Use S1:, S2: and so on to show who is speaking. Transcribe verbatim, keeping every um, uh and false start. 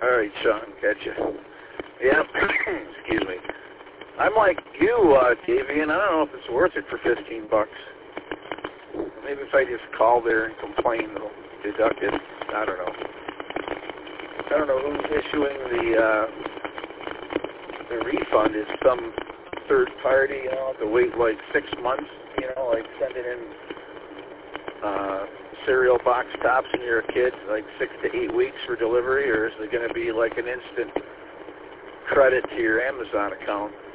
S1: All right, Sean, catch you. Yeah, excuse me. I'm like you, uh, Davey, and I don't know if it's worth it for fifteen bucks. Maybe if I just call there and complain, they'll deduct it. I don't know. I don't know who's issuing the uh, the refund. Is some third party, you know, have to wait like six months, you know, like sending in uh, cereal box tops when you're a kid, like six to eight weeks for delivery, or is it going to be like an instant credit to your Amazon account?